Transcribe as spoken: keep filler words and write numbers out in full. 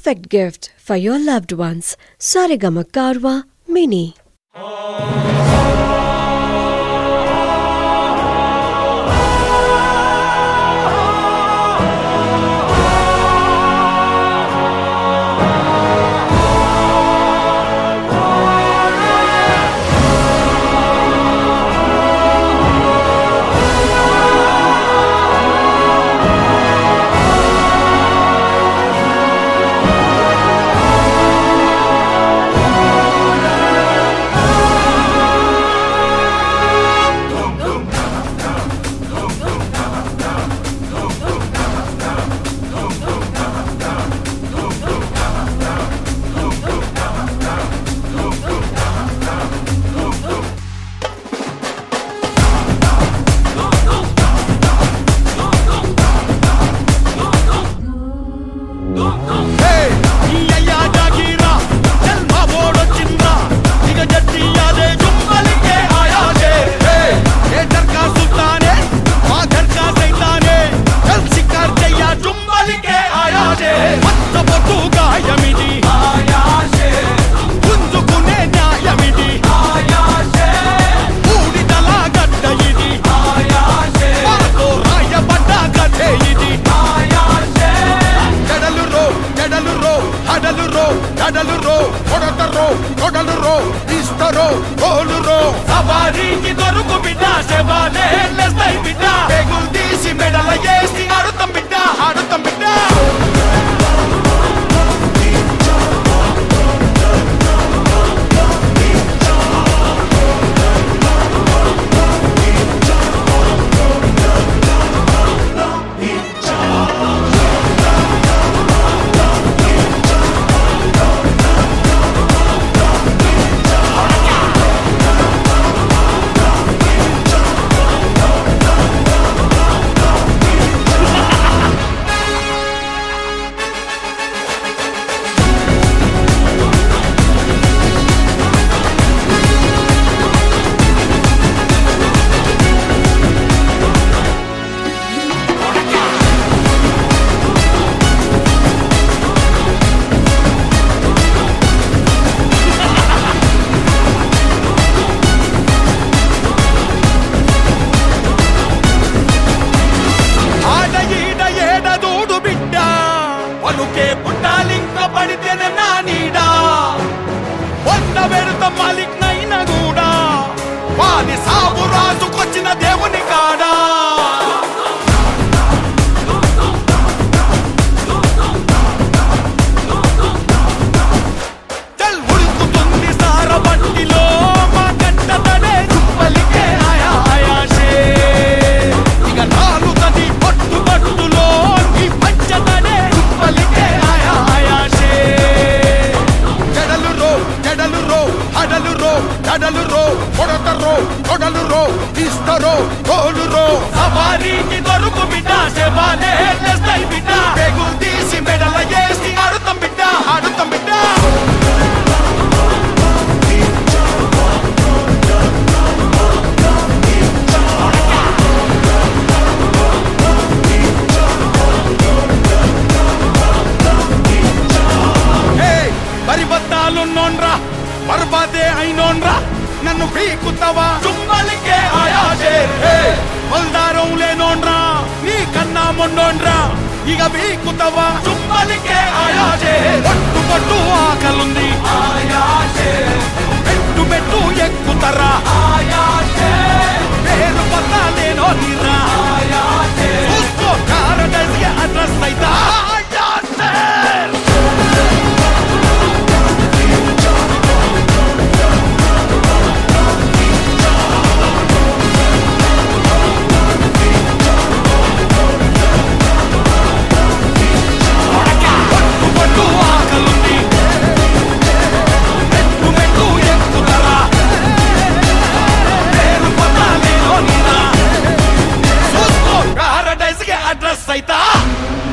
perfect gift for your loved ones. Saregama Karwa Mini. Sabari ki doruku bida sevale lestai bida begul disi medala yesti adutam bida adutam bida Malik నైనా కూడా వాని సాగు రాజుకొచ్చిన దేవుని కాడా చల్ ఉడుకుతుంది సారబట్టిలో మా కట్టదనే చుప్పలికే ఆయా ఆయాషే ఇక నాలుగది పట్టు పట్టులో ఈ పంచదనే చుప్పలికే ఆయా ఆయాషే జడలు రో జడలు రో అడలు రో దడలు రో కొడతరో కొడలు రో తీస్తరో తోలు రో సవారికి దొరుకు బిడ్డ సేవాలే లేస్తాయి బిడ్డ బెగులు తీసి మెడల వేసి ఆడుతాం బిడ్డ ఆడుతాం బిడ్డ బరిబద్దాలున్నోన్రా బర్బాదే అయినోన్రా నన్ను పీకుతావా చుమ్మలికే ఆయాజే బల్దారం లేనోన్రా నీ కన్నా మొండోన్రా ఇక పీకుతావా చుమ్మలికే ఆయాజే పట్టు పట్టు ఆకలుంది ఆయాజే పెట్టు పెట్టు ఎక్కుతరా ఆయాజే పేరు పత్తా లేనో నీరా ఆయాజే చూసుకో కారడస్కి అడ్రస్ అయితా ఆయాజే అడ్రస్ అయితా